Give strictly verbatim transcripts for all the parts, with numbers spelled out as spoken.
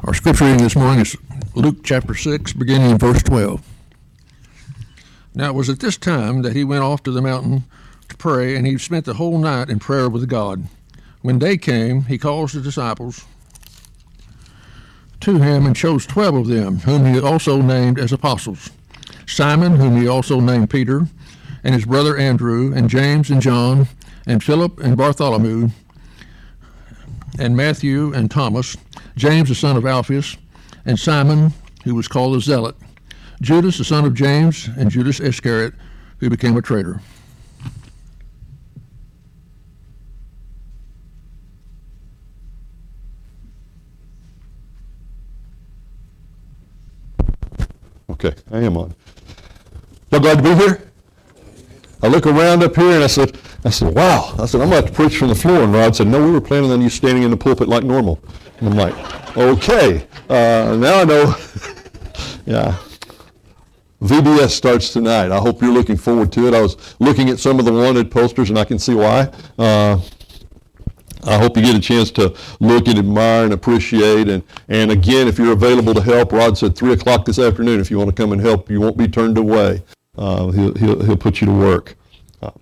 Our scripture reading this morning is Luke chapter six, beginning in verse twelve. Now it was at this time that he went off to the mountain to pray, and he spent the whole night in prayer with God. When day came, he calls the disciples to him and chose twelve of them, whom he also named as apostles: Simon, whom he also named Peter, and his brother Andrew, and James and John, and Philip and Bartholomew, and Matthew and Thomas, James the son of Alphaeus, and Simon, who was called the Zealot, Judas the son of James, and Judas Iscariot, who became a traitor. Okay, I am on. Y'all glad to be here? I look around up here and I said, I said, wow. I said, I'm going to have to preach from the floor. And Rod said, no, we were planning on you standing in the pulpit like normal. And I'm like, okay, uh, now I know. Yeah. V B S starts tonight. I hope you're looking forward to it. I was looking at some of the wanted posters and I can see why. Uh, I hope you get a chance to look and admire and appreciate. And, and again, if you're available to help, Rod said three o'clock this afternoon, if you want to come and help, you won't be turned away. Uh, he'll, he'll, he'll put you to work. Uh,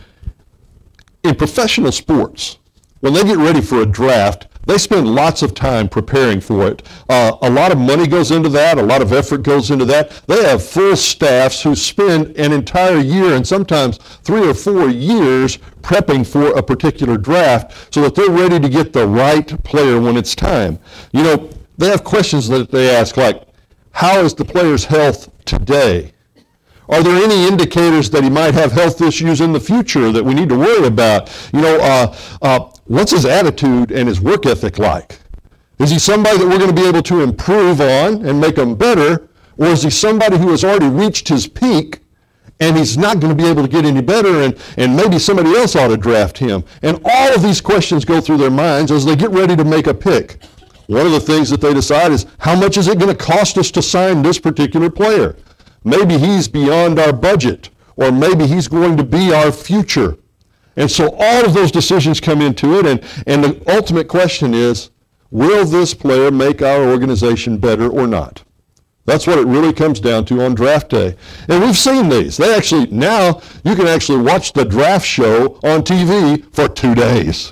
in professional sports, when they get ready for a draft, they spend lots of time preparing for it. Uh, a lot of money goes into that. A lot of effort goes into that. They have full staffs who spend an entire year and sometimes three or four years prepping for a particular draft so that they're ready to get the right player when it's time. You know, they have questions that they ask like, how is the player's health today? Are there any indicators that he might have health issues in the future that we need to worry about? You know, uh, uh, what's his attitude and his work ethic like? Is he somebody that we're going to be able to improve on and make him better? Or is he somebody who has already reached his peak and he's not going to be able to get any better and, and maybe somebody else ought to draft him? And all of these questions go through their minds as they get ready to make a pick. One of the things that they decide is, how much is it going to cost us to sign this particular player? Maybe he's beyond our budget, or maybe he's going to be our future. And so all of those decisions come into it, and, and the ultimate question is, will this player make our organization better or not? That's what it really comes down to on draft day. And we've seen these. They actually, now you can actually watch the draft show on T V for two days.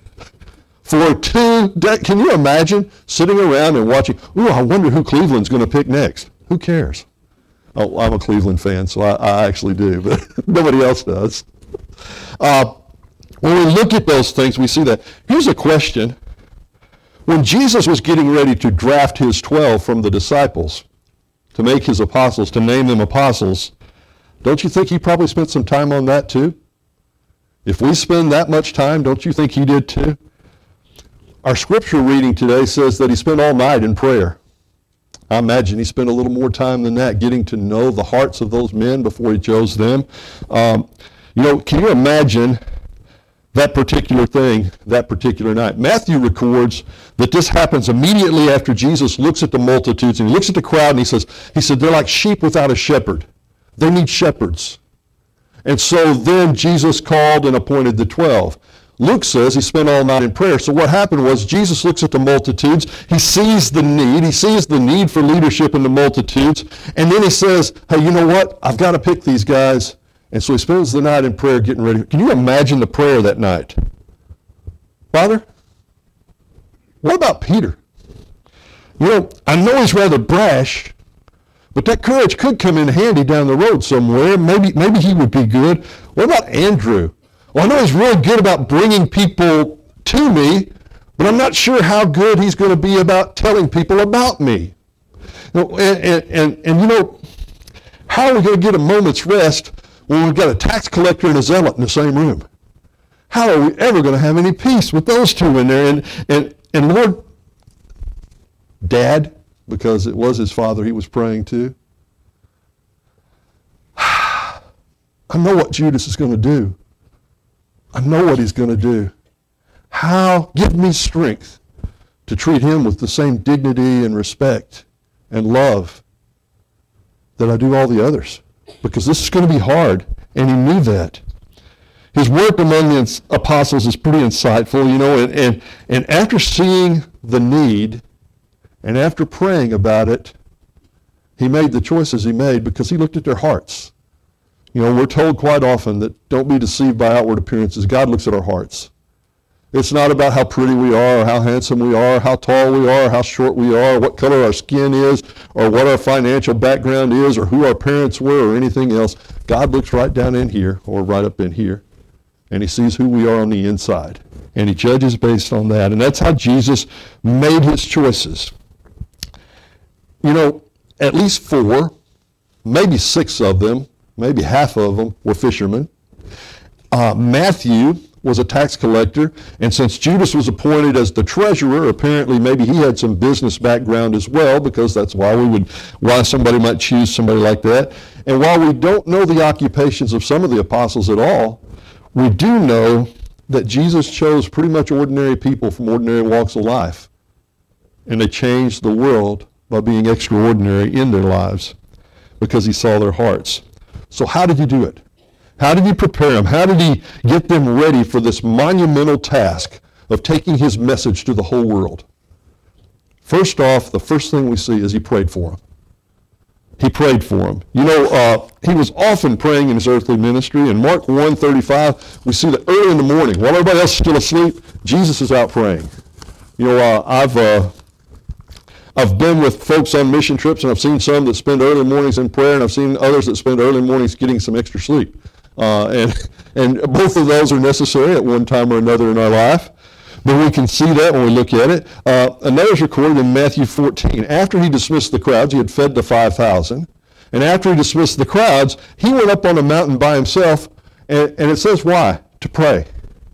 For two days. Can you imagine sitting around and watching, ooh, I wonder who Cleveland's going to pick next. Who cares? Oh, I'm a Cleveland fan, so I, I actually do, but nobody else does. Uh, when we look at those things, we see that. Here's a question. When Jesus was getting ready to draft his twelve from the disciples, to make his apostles, to name them apostles, don't you think he probably spent some time on that too? If we spend that much time, don't you think he did too? Our scripture reading today says that he spent all night in prayer. I imagine he spent a little more time than that getting to know the hearts of those men before he chose them. Um, you know, can you imagine that particular thing, that particular night? Matthew records that this happens immediately after Jesus looks at the multitudes, and he looks at the crowd and he says, he said, they're like sheep without a shepherd. They need shepherds. And so then Jesus called and appointed the twelve. Luke says he spent all night in prayer. So what happened was Jesus looks at the multitudes. He sees the need. He sees the need for leadership in the multitudes. And then he says, hey, you know what? I've got to pick these guys. And so he spends the night in prayer getting ready. Can you imagine the prayer that night? Father, what about Peter? You know, I know he's rather brash, but that courage could come in handy down the road somewhere. Maybe, maybe he would be good. What about Andrew? Well, I know he's really good about bringing people to me, but I'm not sure how good he's going to be about telling people about me. You know, and, and, and, and, you know, how are we going to get a moment's rest when we've got a tax collector and a zealot in the same room? How are we ever going to have any peace with those two in there? And, and, and Lord, Dad, because it was his father he was praying to, I know what Judas is going to do. I know what he's going to do. How? Give me strength to treat him with the same dignity and respect and love that I do all the others. Because this is going to be hard, and he knew that. His work among the apostles is pretty insightful, you know, and, and, and after seeing the need And after praying about it, he made the choices he made because he looked at their hearts. You know, we're told quite often that don't be deceived by outward appearances. God looks at our hearts. It's not about how pretty we are, or how handsome we are, how tall we are, how short we are, what color our skin is, or what our financial background is, or who our parents were, or anything else. God looks right down in here, or right up in here, and he sees who we are on the inside. And he judges based on that. And that's how Jesus made his choices. You know, at least four, maybe six of them, maybe half of them were fishermen. Uh, Matthew was a tax collector, and since Judas was appointed as the treasurer, apparently maybe he had some business background as well, because that's why we would, why somebody might choose somebody like that. And while we don't know the occupations of some of the apostles at all, we do know that Jesus chose pretty much ordinary people from ordinary walks of life, and they changed the world by being extraordinary in their lives because he saw their hearts. So how did he do it? How did he prepare them? How did he get them ready for this monumental task of taking his message to the whole world? First off, the first thing we see is he prayed for them. He prayed for them. You know, uh, he was often praying in his earthly ministry. In Mark one thirty-five, we see that early in the morning, while everybody else is still asleep, Jesus is out praying. You know, uh, I've uh, I've been with folks on mission trips, and I've seen some that spend early mornings in prayer, and I've seen others that spend early mornings getting some extra sleep. Uh, and and both of those are necessary at one time or another in our life. But we can see that when we look at it. Uh, another is recorded in Matthew fourteen. After he dismissed the crowds, he had fed the five thousand. And after he dismissed the crowds, he went up on a mountain by himself. And, and it says why? To pray.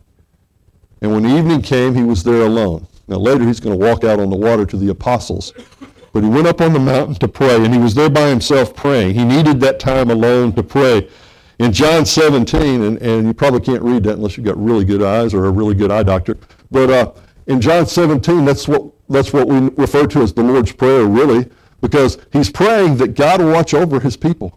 And when the evening came, he was there alone. Now later he's going to walk out on the water to the apostles. But he went up on the mountain to pray, and he was there by himself praying. He needed that time alone to pray. In John seventeen, and, and you probably can't read that unless you've got really good eyes or a really good eye doctor, but uh, in John seventeen, that's what that's what we refer to as the Lord's Prayer, really, because he's praying that God will watch over his people,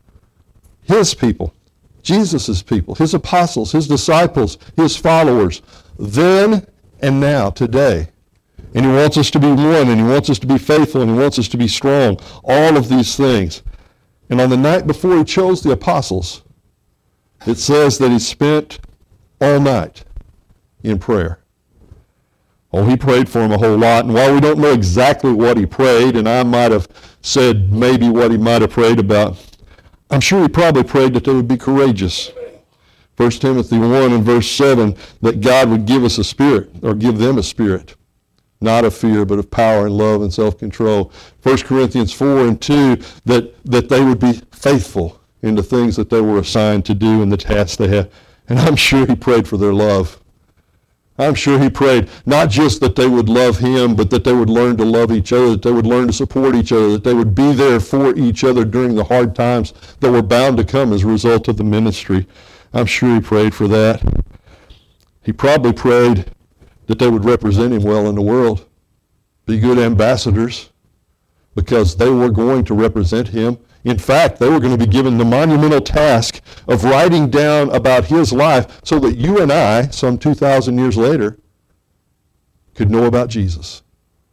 his people, Jesus' people, his apostles, his disciples, his followers, then and now, today. And he wants us to be one, and he wants us to be faithful, and he wants us to be strong, all of these things. And on the night before he chose the apostles, it says that he spent all night in prayer. Oh, he prayed for them a whole lot. And while we don't know exactly what he prayed, and I might have said maybe what he might have prayed about, I'm sure he probably prayed that they would be courageous. First Timothy one and verse seven, that God would give us a spirit, or give them a spirit, not of fear, but of power and love and self-control. First Corinthians four and two, that, that they would be faithful in the things that they were assigned to do and the tasks they had. And I'm sure he prayed for their love. I'm sure he prayed not just that they would love him, but that they would learn to love each other, that they would learn to support each other, that they would be there for each other during the hard times that were bound to come as a result of the ministry. I'm sure he prayed for that. He probably prayed that they would represent him well in the world, be good ambassadors, because they were going to represent him. In fact, they were going to be given the monumental task of writing down about his life so that you and I, some two thousand years later, could know about Jesus.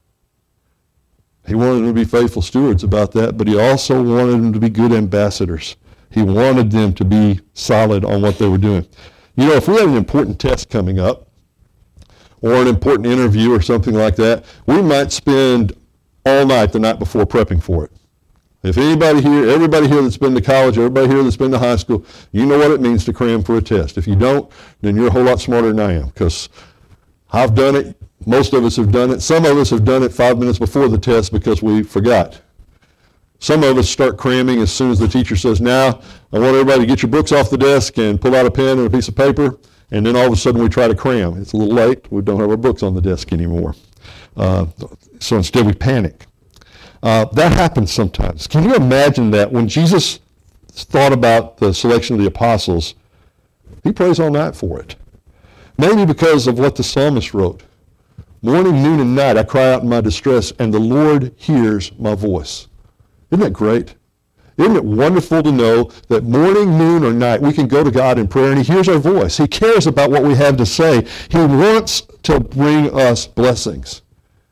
He wanted them to be faithful stewards about that, but he also wanted them to be good ambassadors. He wanted them to be solid on what they were doing. You know, if we had an important test coming up, or an important interview or something like that, we might spend all night the night before prepping for it. If anybody here, everybody here that's been to college, everybody here that's been to high school, you know what it means to cram for a test. If you don't, then you're a whole lot smarter than I am, because I've done it. Most of us have done it. Some of us have done it five minutes before the test because we forgot. Some of us start cramming as soon as the teacher says, now, I want everybody to get your books off the desk and pull out a pen and a piece of paper, and then all of a sudden we try to cram. It's a little late. We don't have our books on the desk anymore. Uh, so instead we panic. Uh, that happens sometimes. Can you imagine that when Jesus thought about the selection of the apostles, he prays all night for it. Maybe because of what the psalmist wrote. Morning, noon, and night I cry out in my distress, and the Lord hears my voice. Isn't that great? Isn't it wonderful to know that morning, noon, or night we can go to God in prayer and he hears our voice. He cares about what we have to say. He wants to bring us blessings.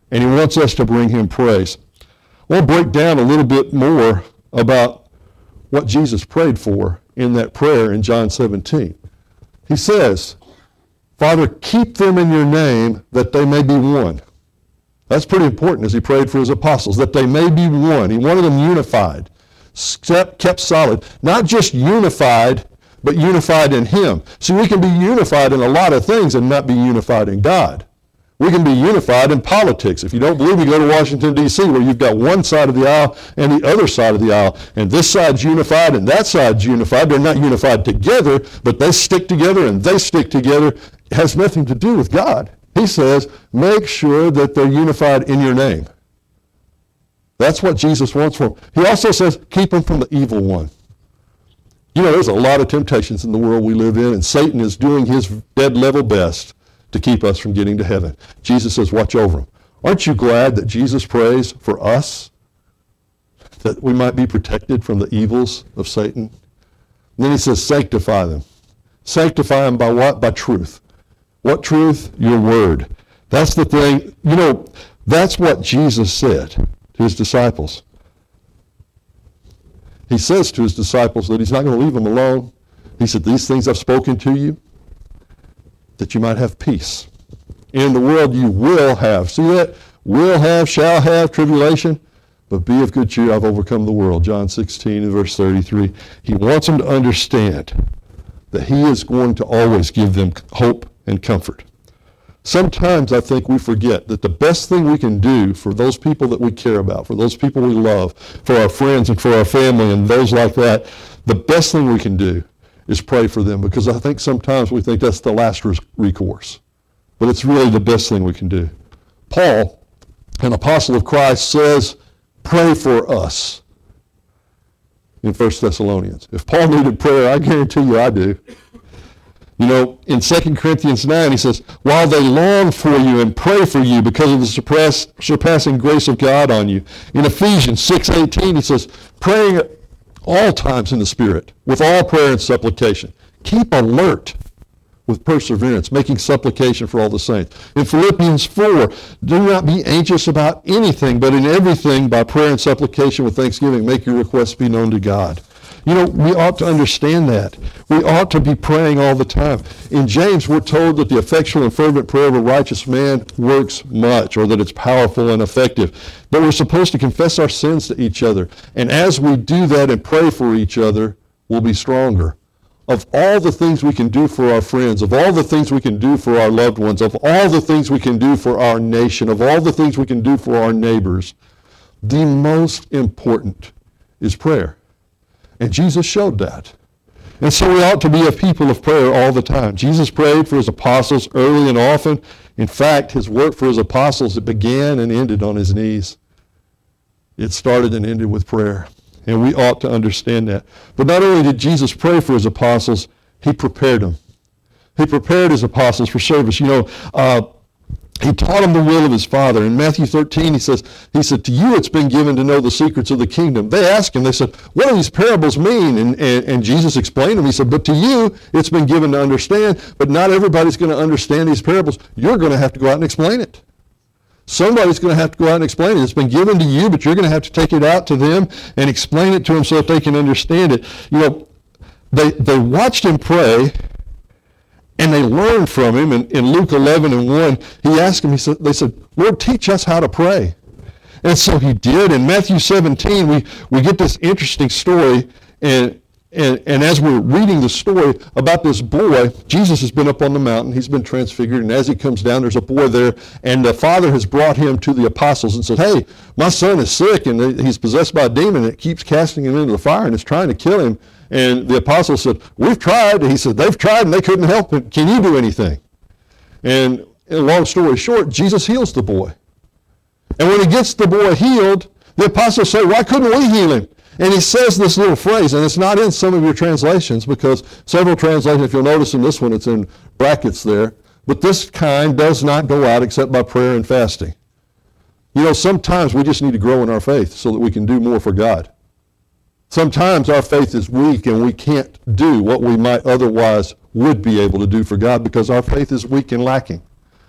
and he wants us to bring him praise. I want to break down a little bit more about what Jesus prayed for in that prayer in John seventeen. He says, Father, keep them in your name that they may be one. That's pretty important as he prayed for his apostles, that they may be one. He wanted them unified, kept solid. Not just unified, but unified in him. See, we can be unified in a lot of things and not be unified in God. We can be unified in politics. If you don't believe me, go to Washington, D C, where you've got one side of the aisle and the other side of the aisle. And this side's unified and that side's unified. They're not unified together, but they stick together and they stick together. It has nothing to do with God. He says, make sure that they're unified in your name. That's what Jesus wants from them. He also says, keep them from the evil one. You know, there's a lot of temptations in the world we live in, and Satan is doing his dead level best to keep us from getting to heaven. Jesus says, watch over them. Aren't you glad that Jesus prays for us, that we might be protected from the evils of Satan? And then he says, sanctify them. Sanctify them by what? By truth. What truth? Your word. That's the thing. You know, that's what Jesus said to his disciples. He says to his disciples that he's not going to leave them alone. He said, these things I've spoken to you, that you might have peace. In the world you will have, see that? Will have, shall have, tribulation, but be of good cheer, I've overcome the world. John sixteen and verse thirty-three. He wants them to understand that he is going to always give them hope and comfort. Sometimes I think we forget that the best thing we can do for those people that we care about, for those people we love, for our friends and for our family and those like that, the best thing we can do is pray for them, because I think sometimes we think that's the last recourse. But it's really the best thing we can do. Paul, an apostle of Christ, says, pray for us in First Thessalonians. If Paul needed prayer, I guarantee you I do. You know, in Second Corinthians nine, he says, while they long for you and pray for you because of the surpass, surpassing grace of God on you. In Ephesians six eighteen, he says, praying at all times in the Spirit, with all prayer and supplication. Keep alert with perseverance, making supplication for all the saints. In Philippians four, do not be anxious about anything, but in everything, by prayer and supplication with thanksgiving, make your requests be known to God. You know, we ought to understand that. We ought to be praying all the time. In James, we're told that the effectual and fervent prayer of a righteous man works much, or that it's powerful and effective. But we're supposed to confess our sins to each other. And as we do that and pray for each other, we'll be stronger. Of all the things we can do for our friends, of all the things we can do for our loved ones, of all the things we can do for our nation, of all the things we can do for our neighbors, the most important is prayer. And Jesus showed that. And so we ought to be a people of prayer all the time. Jesus prayed for his apostles early and often. In fact, his work for his apostles, it began and ended on his knees. It started and ended with prayer. And we ought to understand that. But not only did Jesus pray for his apostles, he prepared them. He prepared his apostles for service. You know, uh, he taught them the will of his Father. In Matthew thirteen, he says, he said, to you it's been given to know the secrets of the kingdom. They asked him, they said, what do these parables mean? And, and, and Jesus explained them. He said, but to you it's been given to understand, but not everybody's going to understand these parables. You're going to have to go out and explain it. Somebody's going to have to go out and explain it. It's been given to you, but you're going to have to take it out to them and explain it to them so that they can understand it. You know, they, they watched him pray, and they learned from him. In, in Luke eleven and one, he asked him, he said, they said, Lord, teach us how to pray. And so he did. In Matthew seventeen, we, we get this interesting story, and, and, and as we're reading the story about this boy, Jesus has been up on the mountain, he's been transfigured, and as he comes down, there's a boy there, and the father has brought him to the apostles and said, hey, my son is sick, and he's possessed by a demon, and it keeps casting him into the fire, and it's trying to kill him. And the apostles said, we've tried. And he said, they've tried and they couldn't help it. Can you do anything? And long story short, Jesus heals the boy. And when he gets the boy healed, the apostles say, why couldn't we heal him? And he says this little phrase, and it's not in some of your translations, because several translations, if you'll notice in this one, it's in brackets there, but this kind does not go out except by prayer and fasting. You know, sometimes we just need to grow in our faith so that we can do more for God. Sometimes our faith is weak and we can't do what we might otherwise would be able to do for God because our faith is weak and lacking.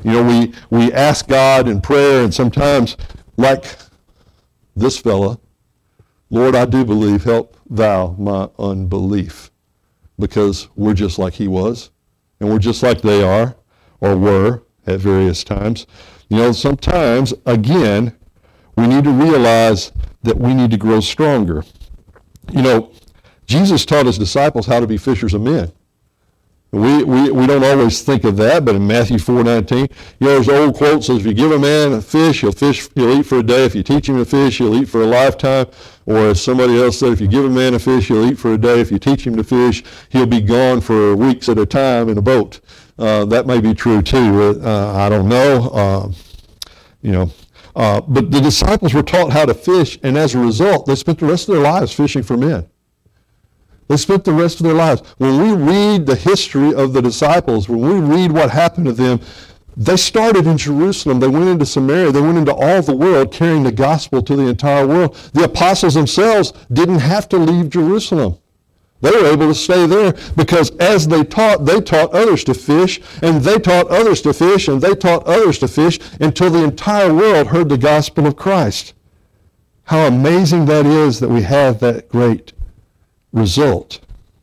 You know, we, we ask God in prayer, and sometimes, like this fella, Lord, I do believe, help thou my unbelief. Because we're just like he was, and we're just like they are, or were at various times. You know, sometimes, again, we need to realize that we need to grow stronger. You know, Jesus taught his disciples how to be fishers of men. We, we, we don't always think of that, but in Matthew four nineteen, you know, there's an old quote that says, if you give a man a fish, he'll fish, he'll eat for a day. If you teach him to fish, he'll eat for a lifetime. Or as somebody else said, if you give a man a fish, he'll eat for a day. If you teach him to fish, he'll be gone for weeks at a time in a boat. Uh, that may be true too. Uh, I don't know. Uh, you know, uh, but the disciples were taught how to fish, and as a result, they spent the rest of their lives fishing for men. They spent the rest of their lives. When we read the history of the disciples, when we read what happened to them, they started in Jerusalem. They went into Samaria. They went into all the world carrying the gospel to the entire world. The apostles themselves didn't have to leave Jerusalem. They were able to stay there because as they taught, they taught others to fish, and they taught others to fish, and they taught others to fish until the entire world heard the gospel of Christ. How amazing that is that we have that great result.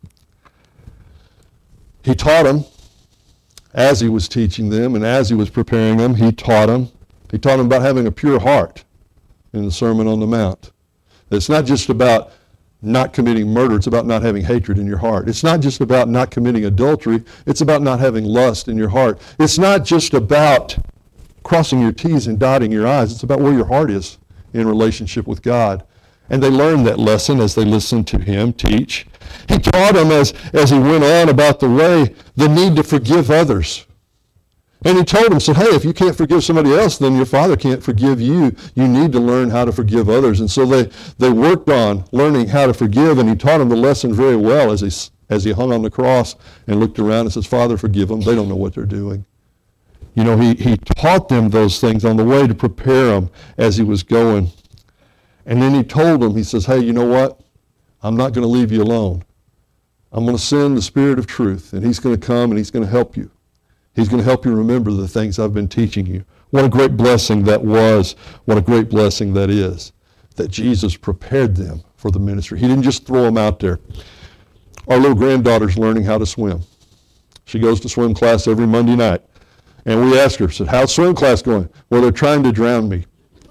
He taught them as he was teaching them, and as he was preparing them, he taught them. He taught them about having a pure heart in the Sermon on the Mount. It's not just about not committing murder, it's about not having hatred in your heart. It's not just about not committing adultery, it's about not having lust in your heart. It's not just about crossing your T's and dotting your I's, it's about where your heart is in relationship with God. And they learned that lesson as they listened to him teach. He taught them as, as he went on about the way, the need to forgive others. And he told them, said, hey, if you can't forgive somebody else, then your Father can't forgive you. You need to learn how to forgive others. And so they, they worked on learning how to forgive, and he taught them the lesson very well as he, as he hung on the cross and looked around and says, Father, forgive them. They don't know what they're doing. You know, he, he taught them those things on the way to prepare them as he was going. And then he told them, he says, hey, you know what? I'm not going to leave you alone. I'm going to send the Spirit of truth, and he's going to come and he's going to help you. He's going to help you remember the things I've been teaching you. What a great blessing that was. What a great blessing that is, that Jesus prepared them for the ministry. He didn't just throw them out there. Our little granddaughter's learning how to swim. She goes to swim class every Monday night. And we asked her, said, how's swim class going? Well, they're trying to drown me.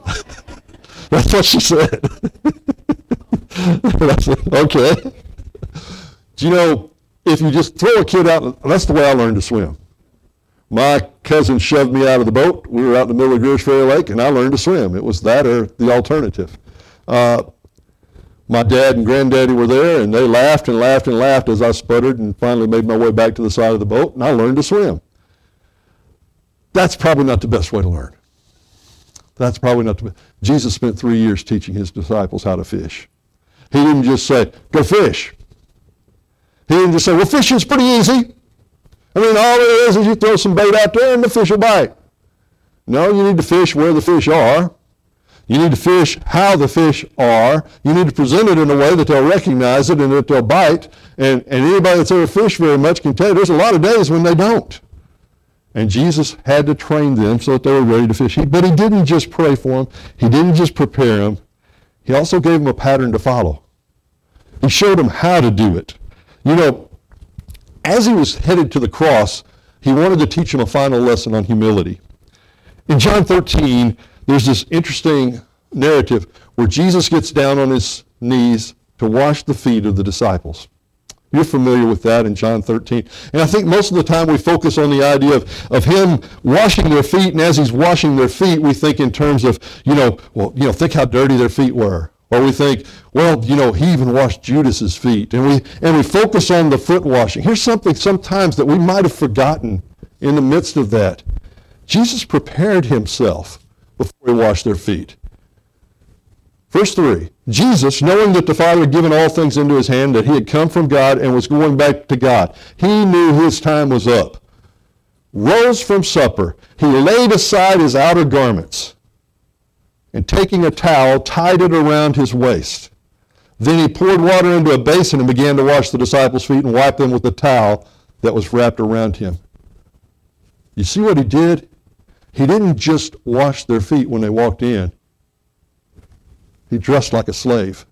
That's what she said. And I said, okay. Do you know, if you just throw a kid out, that's the way I learned to swim. My cousin shoved me out of the boat. We were out in the middle of Greers Ferry Lake, and I learned to swim. It was that or the alternative. Uh, my dad and granddaddy were there, and they laughed and laughed and laughed as I sputtered and finally made my way back to the side of the boat, and I learned to swim. That's probably not the best way to learn. That's probably not the best. Jesus spent three years teaching his disciples how to fish. He didn't just say, go fish. He didn't just say, well, fishing's pretty easy. I mean, all it is is you throw some bait out there and the fish will bite. No, you need to fish where the fish are. You need to fish how the fish are. You need to present it in a way that they'll recognize it and that they'll bite. And, and anybody that's ever fished very much can tell you there's a lot of days when they don't. And Jesus had to train them so that they were ready to fish. He, but he didn't just pray for them. He didn't just prepare them. He also gave them a pattern to follow. He showed them how to do it. You know, as he was headed to the cross, he wanted to teach them a final lesson on humility. In John thirteen, there's this interesting narrative where Jesus gets down on his knees to wash the feet of the disciples. You're familiar with that in John thirteen. And I think most of the time we focus on the idea of, of him washing their feet, and as he's washing their feet, we think in terms of, you know, well, you know, think how dirty their feet were. Or we think, well, you know, he even washed Judas's feet. And we and we focus on the foot washing. Here's something sometimes that we might have forgotten in the midst of that. Jesus prepared himself before he washed their feet. Verse three, Jesus, knowing that the Father had given all things into his hand, that he had come from God and was going back to God, he knew his time was up, rose from supper. He laid aside his outer garments, and taking a towel, tied it around his waist. Then he poured water into a basin and began to wash the disciples' feet and wipe them with the towel that was wrapped around him. You see what he did? He didn't just wash their feet when they walked in. He dressed like a slave.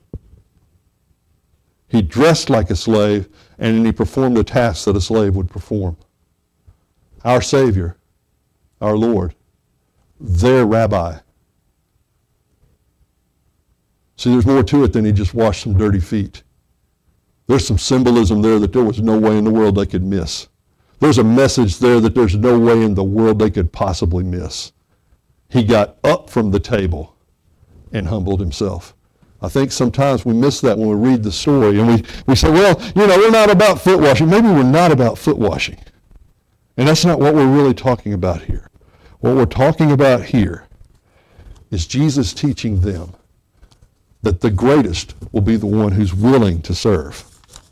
He dressed like a slave, and then he performed a task that a slave would perform. Our Savior, our Lord, their rabbi. See, there's more to it than he just washed some dirty feet. There's some symbolism there that there was no way in the world they could miss. There's a message there that there's no way in the world they could possibly miss. He got up from the table and humbled himself. I think sometimes we miss that when we read the story and we, we say, well, you know, we're not about foot washing. Maybe we're not about foot washing. And that's not what we're really talking about here. What we're talking about here is Jesus teaching them that the greatest will be the one who's willing to serve.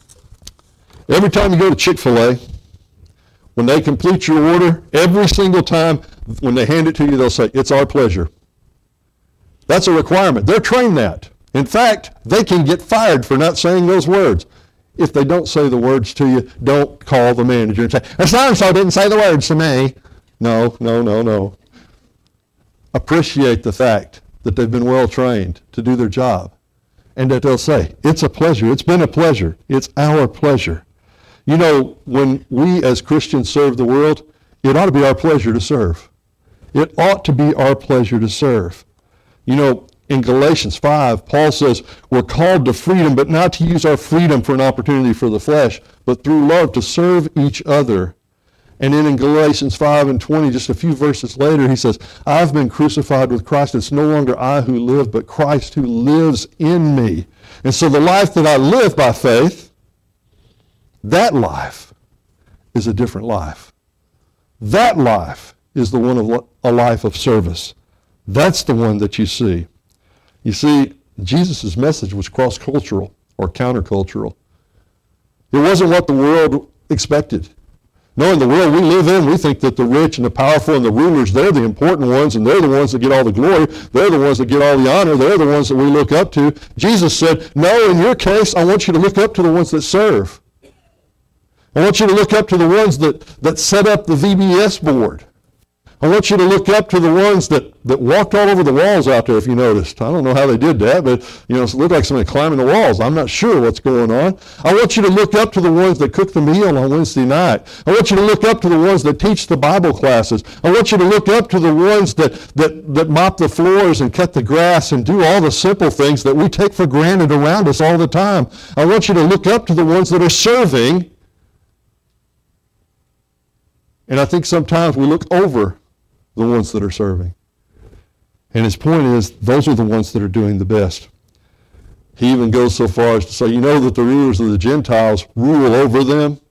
Every time you go to Chick-fil-A, when they complete your order, every single time when they hand it to you, they'll say, it's our pleasure. That's a requirement. They're trained that. In fact, they can get fired for not saying those words. If they don't say the words to you, don't call the manager and say, so-and-so didn't say the words to me. No, no, no, no. Appreciate the fact that they've been well trained to do their job and that they'll say, it's a pleasure. It's been a pleasure. It's our pleasure. You know, when we as Christians serve the world, it ought to be our pleasure to serve. It ought to be our pleasure to serve. You know, in Galatians five, Paul says, we're called to freedom, but not to use our freedom for an opportunity for the flesh, but through love to serve each other. And then in Galatians five and twenty, just a few verses later, he says, I've been crucified with Christ. It's no longer I who live, but Christ who lives in me. And so the life that I live by faith, that life is a different life. That life is the one of a life of service. That's the one that you see. You see, Jesus' message was cross-cultural or countercultural. It wasn't what the world expected. No, in the world we live in, we think that the rich and the powerful and the rulers, they're the important ones, and they're the ones that get all the glory. They're the ones that get all the honor. They're the ones that we look up to. Jesus said, no, in your case, I want you to look up to the ones that serve. I want you to look up to the ones that, that set up the V B S board. I want you to look up to the ones that, that walked all over the walls out there, if you noticed. I don't know how they did that, but you know, it looked like somebody climbing the walls. I'm not sure what's going on. I want you to look up to the ones that cook the meal on Wednesday night. I want you to look up to the ones that teach the Bible classes. I want you to look up to the ones that, that, that mop the floors and cut the grass and do all the simple things that we take for granted around us all the time. I want you to look up to the ones that are serving. And I think sometimes we look over the ones that are serving. And his point is, those are the ones that are doing the best. He even goes so far as to say, you know that the rulers of the Gentiles rule over them,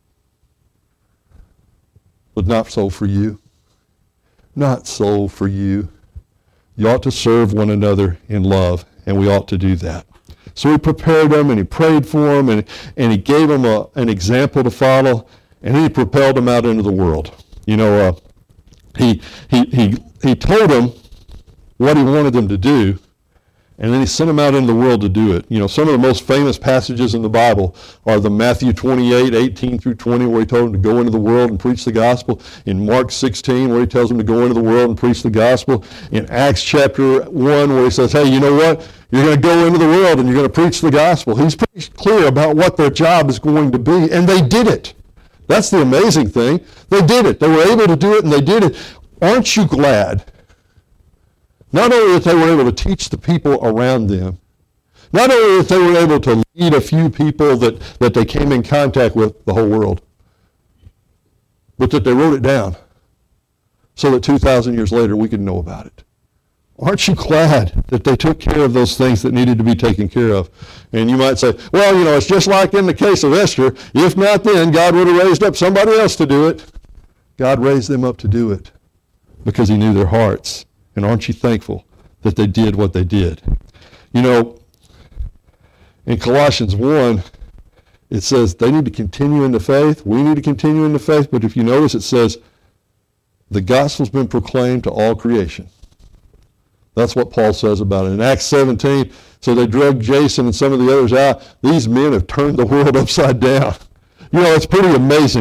but not so for you. Not so for you. You ought to serve one another in love, and we ought to do that. So he prepared them, and he prayed for them, and, and he gave them a, an example to follow. And he propelled them out into the world. You know, uh, he, he, he, he told them what he wanted them to do, and then he sent them out into the world to do it. You know, some of the most famous passages in the Bible are the Matthew twenty-eight, eighteen through twenty, where he told them to go into the world and preach the gospel. In Mark sixteen, where he tells them to go into the world and preach the gospel. In Acts chapter one, where he says, hey, you know what? You're going to go into the world and you're going to preach the gospel. He's pretty clear about what their job is going to be, and they did it. That's the amazing thing. They did it. They were able to do it, and they did it. Aren't you glad? Not only that they were able to teach the people around them, not only that they were able to lead a few people that, that they came in contact with the whole world, but that they wrote it down so that two thousand years later we could know about it. Aren't you glad that they took care of those things that needed to be taken care of? And you might say, well, you know, it's just like in the case of Esther. If not then, God would have raised up somebody else to do it. God raised them up to do it because he knew their hearts. And aren't you thankful that they did what they did? You know, in Colossians one, it says they need to continue in the faith. We need to continue in the faith. But if you notice, it says the gospel's been proclaimed to all creation. That's what Paul says about it. In Acts seventeen, so they dragged Jason and some of the others out. These men have turned the world upside down. You know, it's pretty amazing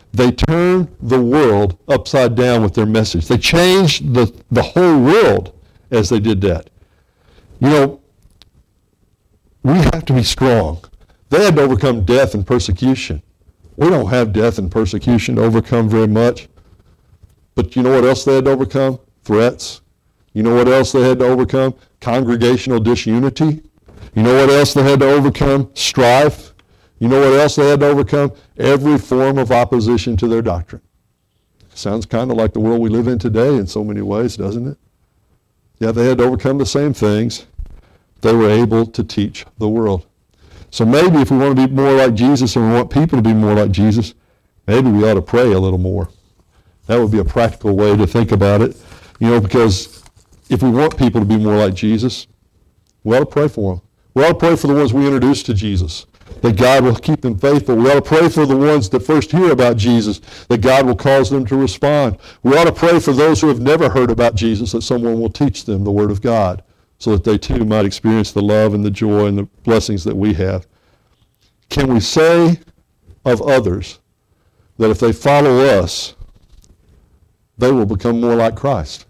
They turned the world upside down with their message. They changed the, the whole world as they did that. You know, we have to be strong. They had to overcome death and persecution. We don't have death and persecution to overcome very much. But you know what else they had to overcome? Threats. You know what else they had to overcome? Congregational disunity. You know what else they had to overcome? Strife. You know what else they had to overcome? Every form of opposition to their doctrine. Sounds kind of like the world we live in today in so many ways, doesn't it? Yeah, they had to overcome the same things. They were able to teach the world. So maybe if we want to be more like Jesus and we want people to be more like Jesus, maybe we ought to pray a little more. That would be a practical way to think about it. You know, because if we want people to be more like Jesus, we ought to pray for them. We ought to pray for the ones we introduce to Jesus, that God will keep them faithful. We ought to pray for the ones that first hear about Jesus, that God will cause them to respond. We ought to pray for those who have never heard about Jesus, that someone will teach them the Word of God, so that they too might experience the love and the joy and the blessings that we have. Can we say of others that if they follow us, they will become more like Christ?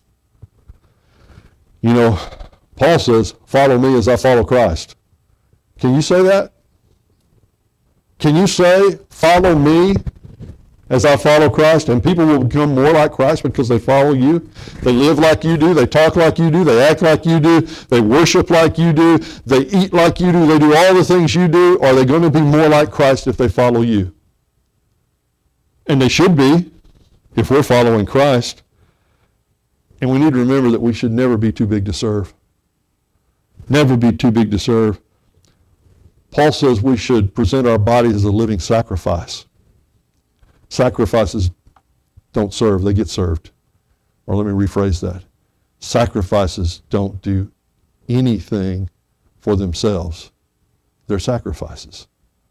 You know, Paul says, follow me as I follow Christ. Can you say that? Can you say, follow me as I follow Christ, and people will become more like Christ because they follow you? They live like you do, they talk like you do, they act like you do, they worship like you do, they eat like you do, they do all the things you do. Are they going to be more like Christ if they follow you? And they should be, if we're following Christ. And we need to remember that we should never be too big to serve. Never be too big to serve. Paul says we should present our bodies as a living sacrifice. Sacrifices don't serve, they get served. Or let me rephrase that. Sacrifices don't do anything for themselves. They're sacrifices.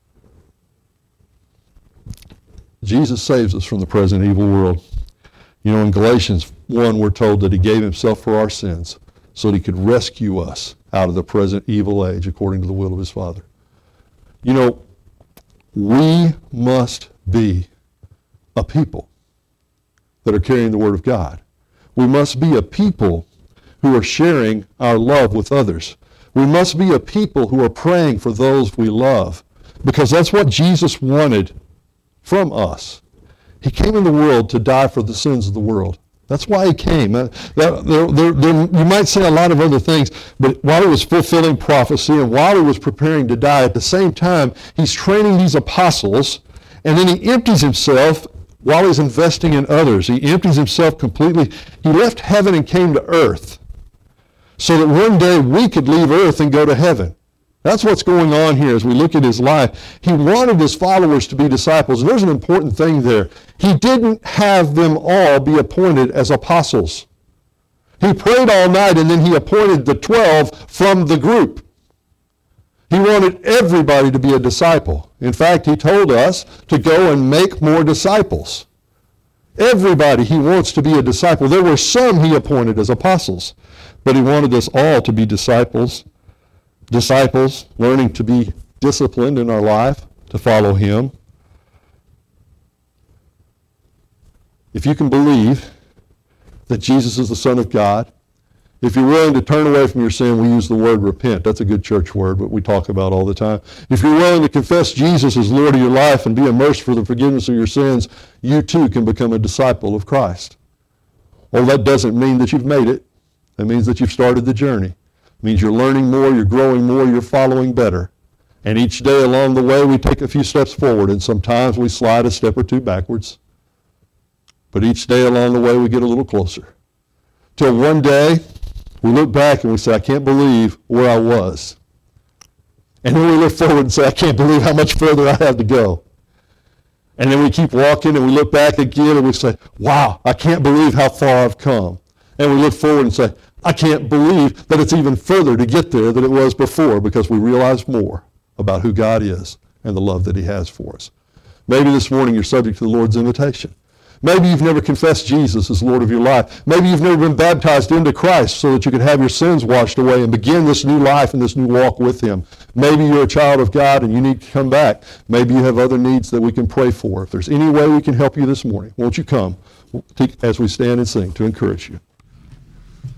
Jesus saves us from the present evil world. You know, in Galatians one, we're told that he gave himself for our sins so that he could rescue us out of the present evil age according to the will of his Father. You know, we must be a people that are carrying the Word of God. We must be a people who are sharing our love with others. We must be a people who are praying for those we love, because that's what Jesus wanted from us. He came in the world to die for the sins of the world. That's why he came. Uh, there, there, there, you might say a lot of other things, but while he was fulfilling prophecy and while he was preparing to die, at the same time, he's training these apostles, and then he empties himself while he's investing in others. He empties himself completely. He left heaven and came to earth so that one day we could leave earth and go to heaven. That's what's going on here as we look at his life. He wanted his followers to be disciples. And there's an important thing there. He didn't have them all be appointed as apostles. He prayed all night and then he appointed the twelve from the group. He wanted everybody to be a disciple. In fact, he told us to go and make more disciples. Everybody he wants to be a disciple. There were some he appointed as apostles, but he wanted us all to be disciples. Disciples, learning to be disciplined in our life, to follow him. If you can believe that Jesus is the Son of God, if you're willing to turn away from your sin, we use the word repent. That's a good church word, but we talk about all the time. If you're willing to confess Jesus as Lord of your life and be immersed for the forgiveness of your sins, you too can become a disciple of Christ. Well, that doesn't mean that you've made it. That means that you've started the journey. It means you're learning more, you're growing more, you're following better. And each day along the way, we take a few steps forward, and sometimes we slide a step or two backwards. But each day along the way, we get a little closer. Till one day, we look back and we say, I can't believe where I was. And then we look forward and say, I can't believe how much further I have to go. And then we keep walking and we look back again and we say, wow, I can't believe how far I've come. And we look forward and say, I can't believe that it's even further to get there than it was before, because we realize more about who God is and the love that he has for us. Maybe this morning you're subject to the Lord's invitation. Maybe you've never confessed Jesus as Lord of your life. Maybe you've never been baptized into Christ so that you could have your sins washed away and begin this new life and this new walk with him. Maybe you're a child of God and you need to come back. Maybe you have other needs that we can pray for. If there's any way we can help you this morning, won't you come as we stand and sing to encourage you.